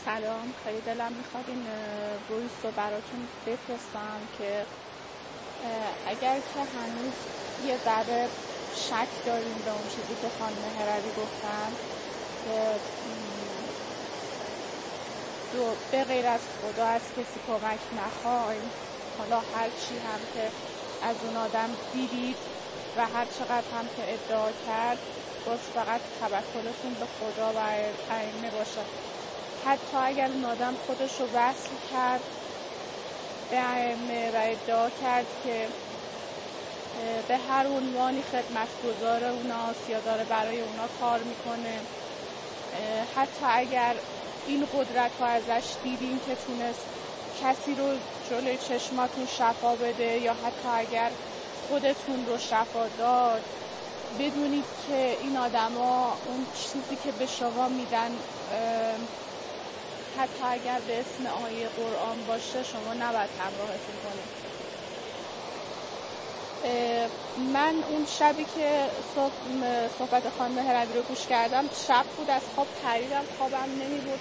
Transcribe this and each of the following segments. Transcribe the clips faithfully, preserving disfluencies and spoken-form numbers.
سلام، خیلی دلم میخواد این وایس رو براتون بفرستم که اگر که هنوز یه ذره شک داریم به اون چیزی که خانم هروی گفتن که دو به غیر از خدا از کسی کمک نخوایم، حالا هر چی هم که از اون آدم دیدید و هر چقدر هم که ادعا کرد، باز فقط توکلتون به خدا و ائمه باشه. حتی اگر اون آدم خودش رو وصل کرد به ائمه و ادعا کرد که به هر عنوانی خدمتگزار اوناست یا داره برای اونا کار میکنه، حتی اگر این قدرت رو ازش دیدین که تونست کسی رو جلوی چشماتون شفا بده یا حتی اگر خودتون رو شفا داد، بدونید که این آدم ها اون چیزی که به شما میدن حتی اگر به اسم آیه قرآن باشه شما نباید همراهتون کنید. من اون شبی که صحبت خانم هروی رو گوش کردم، شب بود، از خواب پریدم، خوابم نمی بود.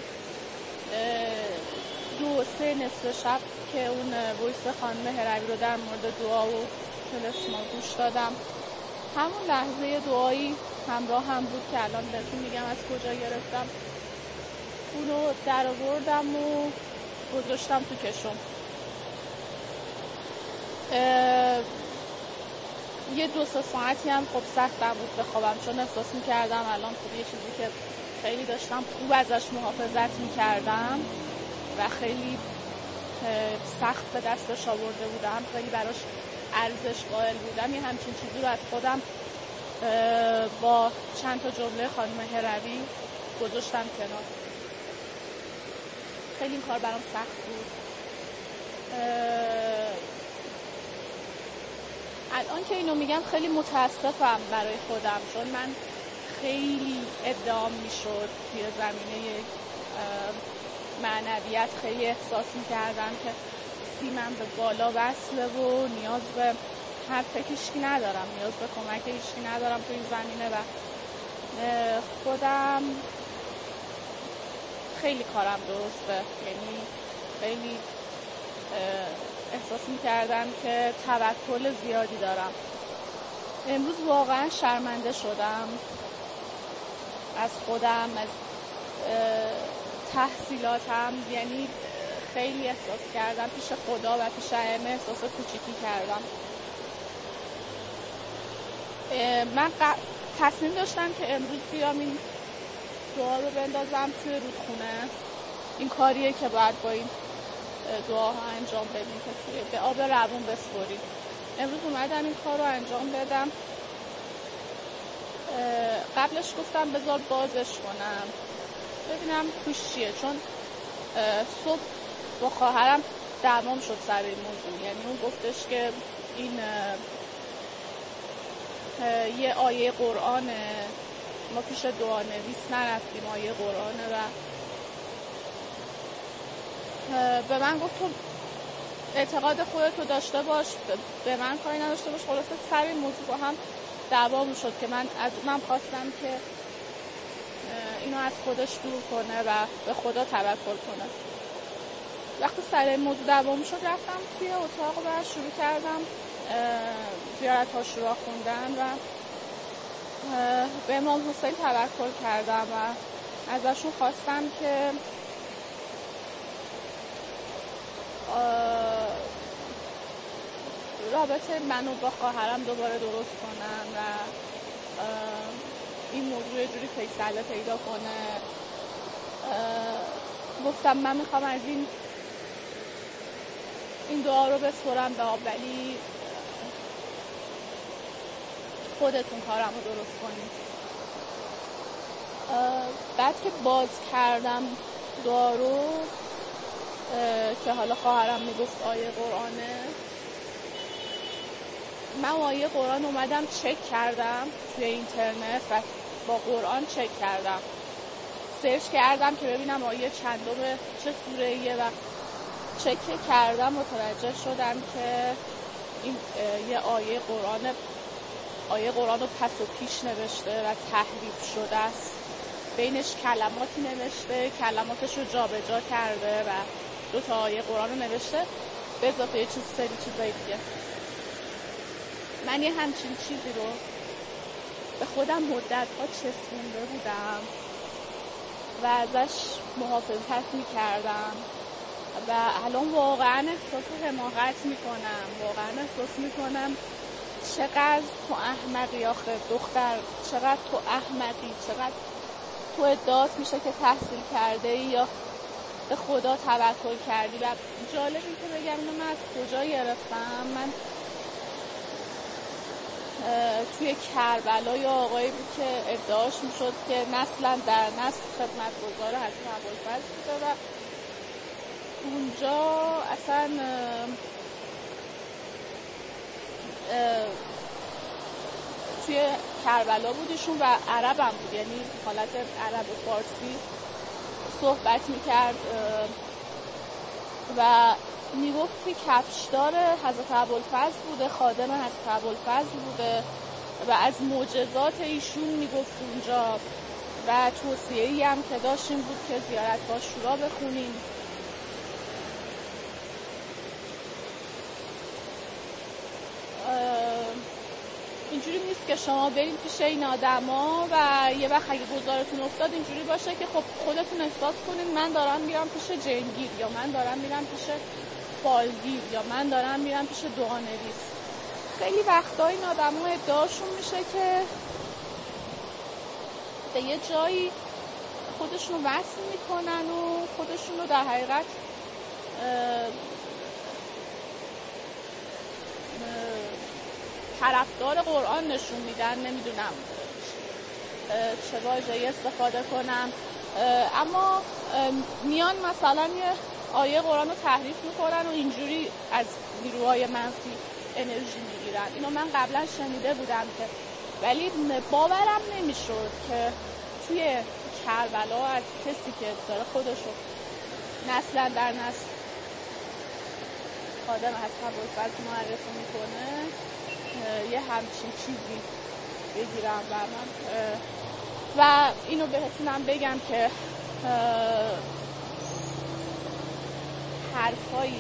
دو سه نصف شب که اون وایس خانم هروی رو در مورد دعا و تلسما گوش دادم، همون لحظه دعایی همراه هم بود که الان بهتون میگم از کجا گرفتم. اونو در آوردم و گذاشتم تو کشم. یه دو سه ساعتی هم خب سختم بود بخوابم، چون احساس میکردم الان خب یه چیزی که خیلی داشتم خوب ازش محافظت میکردم و خیلی سخت به دستش آورده بودم، خیلی براش ارزش قائل بودم، یه همچین چیزی رو از خودم با چند تا جمله خانم هروی گذاشتم کنار. خیلی این کار برام سخت بود. الان که اینو میگم خیلی متاسفم برای خودم، چون من خیلی ادعام میشد توی زمینه معنویت، خیلی احساس میکردم که سیمم به بالا وصله و نیاز به حرف هیچکی ندارم، نیاز به کمک هیچکی ندارم توی این زمینه و خودم خیلی کارم درسته. یعنی خیلی احساس میکردم که توکل زیادی دارم. امروز واقعا شرمنده شدم از خودم، از تحصیلاتم. یعنی خیلی احساس کردم پیش خدا و پیش ائمه احساس کوچیکی کردم. من تصمیم داشتم که امروز بیام این دعا رو بندازم توی رودخونه. این کاریه که باید با این دعاها انجام بدیم که توی به آب روون بسپریم. امروز اومدم این کار رو انجام بدم. قبلش گفتم بذار بازش کنم ببینم توش چیه، چون صبح با خواهرم دعوام شد سر این موضوع. یعنی اون گفتش که این یه آیه قرآنه، ما پیش دعا نویس نرفتیم، آیه قرآنه و به من گفت تو اعتقاد خودتو داشته باش، به من کاری نداشته باش. خلاصه سر این موضوع با هم دعوامون شد که من از من خواستم که اینو از خودش دور کنه و به خدا توکل کنه. وقتی سر این موضوع دعوامون شد رفتم توی اتاق و شروع کردم زیارت عاشورا خوندن و به امام حسین توکل کردم و ازشون خواستم که رابطه منو با خواهرم دوباره درست کنن و این موضوع یه جوری فیصله پیدا کنه. گفتم من میخوام از این این دعا رو بسپرم به آب، ولی خودتون کارم رو درست کنید. بعد که باز کردم دعا رو که حالا خواهرم میگفت آیه قرآنه، من آیه قرآن اومدم چک کردم توی اینترنت و با قرآن چک کردم، سرچ کردم که ببینم آیه چندم چه سوره‌ایه و چک کردم، متوجه شدم که این یه آیه قرآن آیه قرآن رو پس و پیش نوشته و تحریف شده است بینش کلماتی نوشته، کلماتش رو جا به جا کرده و دو تا آیه قرآن رو نوشته به اضافه یه چیز سری چیزایی دیگه. من یه همچین چیزی رو به خودم مدت‌ها چسبونده بودم و ازش محافظت می‌کردم و الان واقعا احساس حماقت می‌کنم، واقعا احساس می‌کنم چقدر تو احمقی آخه دختر، چقدر تو احمقی، چقدر تو ادعات میشه که تحصیل کرده ای یا به خدا توکل کردی. و جالب این که بگم اینو من از کجا گرفتم. من توی کربلا یا آقایی بود که ادعاش میشد که نسلا در نسل خدمتگزار حضرت ابوالفضل بوده و اونجا اصلا توی کربلا بودیشون و عرب هم بود، یعنی حالت عرب فارسی صحبت میکرد و میگفت که کفشدار حضرت ابوالفضل بوده، خادم حضرت ابوالفضل بوده و از معجزات ایشون میگفت اونجا و توصیه‌ای هم که داشت این بود که زیارتگاه شورا بخونیم. اینجوری نیست که شما برید پیش این آدما و یه وقت اگه گذارتون افتاد اینجوری باشه که خب خودتون احساس کنید من دارم میرم پیش جنگیر یا من دارم میرم پیش فالگیر یا من دارم میرم پیش دعانویس. خیلی وقتا این آدما ادعاشون میشه که به یه جایی خودشون رو وصل میکنن و خودشون رو در حقیقت طرفدار قرآن نشون میدن. نمیدونم چه واژه‌ای استفاده کنم، اما میان مثلا یه آیه قرآن رو تحریف میکنن و اینجوری از نیروهای منفی انرژی میگیرن. اینو من قبلا شنیده بودم که، ولی باورم نمیشد که توی کربلا از کسی که داره خودشو نسلا در نسل خادم حضرت ابوالفضل معرفی میکنه یه همچین چیزی بگیرم و من و اینو بهتونم بگم که حرفایی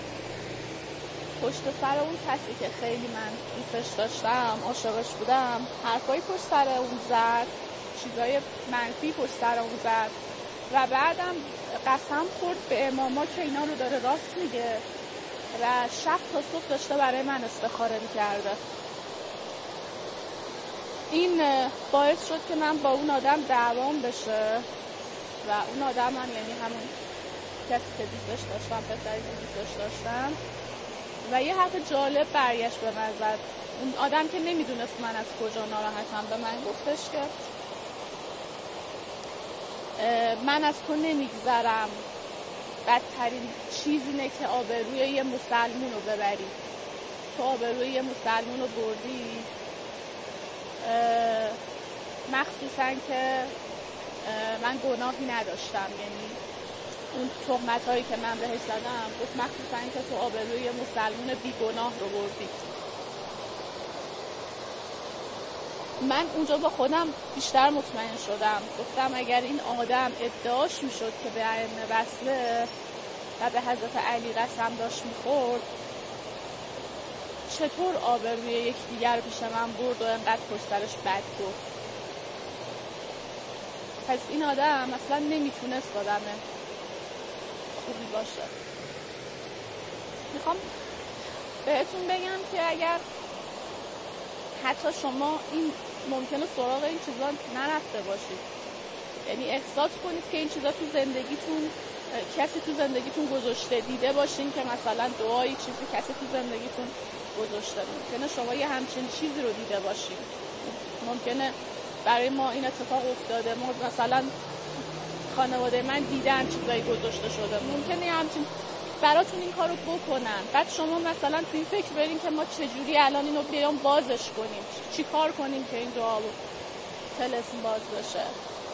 پشت سر اون کسی که خیلی من دوستش داشتم، عاشقش بودم، حرفایی پشت سر اون زد، چیزای منفی پشت سر اون زد و بعدم قسم خورد به اماما که اینا رو داره راست میگه و شب تا صبح داشته برای من استخاره میکرده. این باعث شد که من با اون آدم دعوام بشه و اون آدم هم یعنی همون کسی که دوستش داشتم، پسری که دوستش داشتم، و یه حرف جالب برگشت به من زد. اون آدم که نمیدونست من از کجا ناراحتم به من گفتش که من از تو نمیگذرم، بدترین چیز اینه که آبروی یه مسلمون رو ببری. تو آبروی یه مسلمون رو بردی، مخصوصا که من گناهی نداشتم، یعنی اون تهمت هایی که من بهش زدم گفت مخصوصا که تو آبروی یه مسلمون بی گناه رو بردی. من اونجا با خودم بیشتر مطمئن شدم. گفتم اگر این آدم ادعاش میشد که به ائمه وصله و به حضرت علی قسم داشت میخورد، چطور آبروی یکدیگر پیش من برد و انقدر پشت سرش بد گفت؟ پس این آدم اصلا نمیتونست آدم خوبی باشه. میخوام بهتون بگم که اگر حتی شما این ممکنه سراغ این چیزا نرفته باشید، یعنی احساس کنید که این چیزا تو زندگیتون کسی تو زندگیتون گذاشته، دیده باشین که مثلا دعایی چیزی کسی تو زندگیتون گذاشته، ممکنه شما یه همچین چیزی رو دیده باشین، ممکنه برای ما این اتفاق افتاده، ما مثلا خانواده من دیدن چیزایی گذاشته شده، ممکنه یه همچین براتون این کارو بکنن. بعد شما مثلا تو این فکر برین که ما چجوری الان اینو بیام بازش کنیم، چی کار کنیم که این دعا و طلسم باز بشه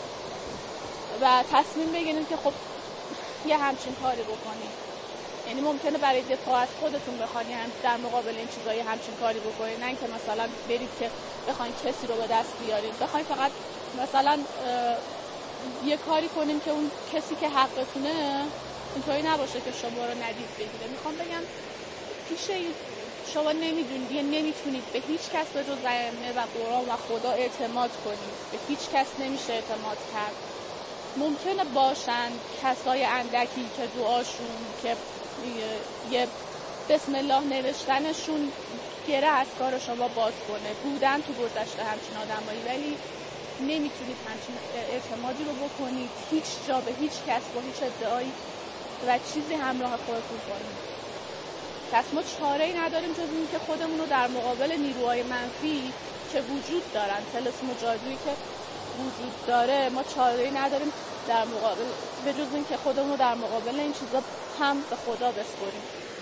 و تصمیم بگیرید که خب یه همچین کاری بکنید. یعنی ممکنه برای دفاع از خودتون بخواید هم در مقابل این چیزای همچین کاری بکنید، نه اینکه مثلا برید که بخواید کسی رو به دست بیارید، بخواید فقط مثلا یه کاری کنیم که اون کسی که حقتونه اینطوری نباشه که شما رو ندید بگیره. میخوام بگم پیش شما نمیدونید یا نمیتونید به هیچ کس به جز ائمه و قرآن و خدا اعتماد کنید. به هیچ کس نمیشه اعتماد کرد. ممکنه باشن کسای اندکی که دعاشون که یه بسم الله نوشتنشون گره از کار شما باز کنه، بودن تو گذشته همچین آدمایی، ولی نمیتونید همچین اعتمادی رو بکنید هیچ جا به هیچ کس با هیچ ادعایی و چیزی همراه خودتون کنید. پس ما چاره‌ای نداریم جز این که خودمون رو در مقابل نیروهای منفی که وجود دارن، طلسم و جادویی که وجود داره، ما چاره‌ای نداریم در مقابل به جز این که خودمون رو در مقابل این چیزا هم به خدا بسپریم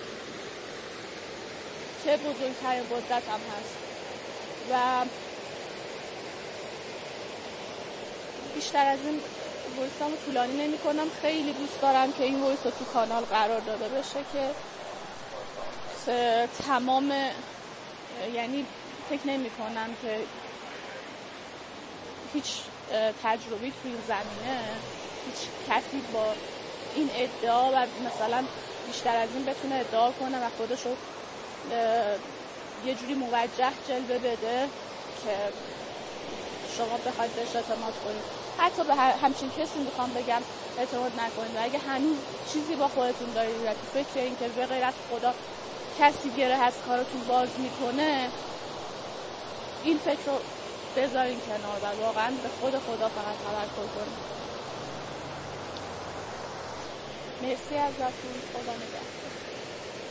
که بزرگترین قدرت هم هست. و بیشتر از این وایسامو طولانی نمی کنم. خیلی دوست دارم که این وایس رو تو کانال قرار داده بشه که تمام، یعنی فکر نمی کنم که هیچ تجربی توی این زمینه هیچ کسی با این ادعا و مثلا بیشتر از این بتونه ادعا کنه و خودشو یه جوری موجه جلوه بده که شما بخواید بهش اعتماد کنید. حتی به همچین کسی میخوام بگم اعتماد نکنید. و اگه هنوز چیزی با خودتون دارید و تو فکر این که به غیر از خدا کسی گره از کارتون باز میکنه، این فکر رو بذارین کنار و واقعا به خود خدا فقط توکل کنید. مرسی ازتون. خدا نگهدار.